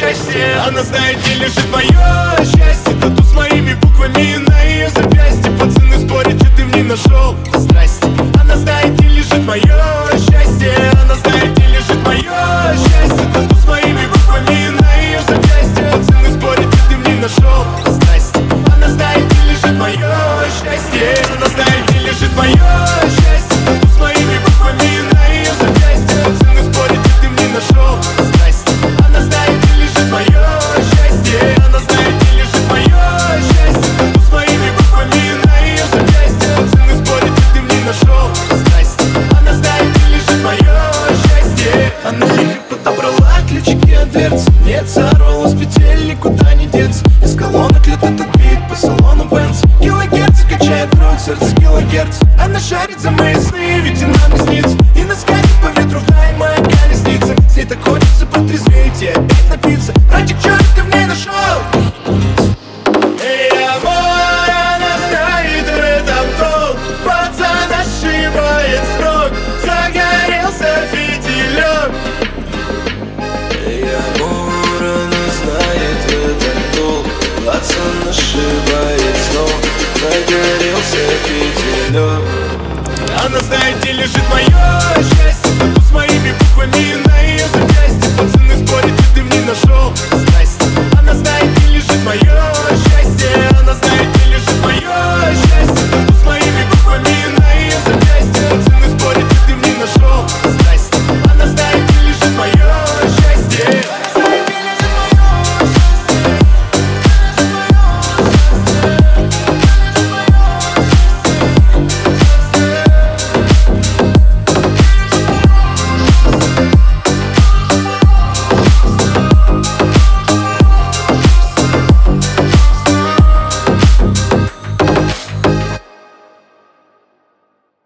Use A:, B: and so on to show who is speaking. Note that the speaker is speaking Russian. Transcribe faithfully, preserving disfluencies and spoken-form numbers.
A: счастье. Она знает, где лежит мое счастье. Тату с моими буквами на ее запястье. Пацаны спорят, что ты в ней нашел. Здрасте. Она знает, где лежит мое счастье. Она знает, где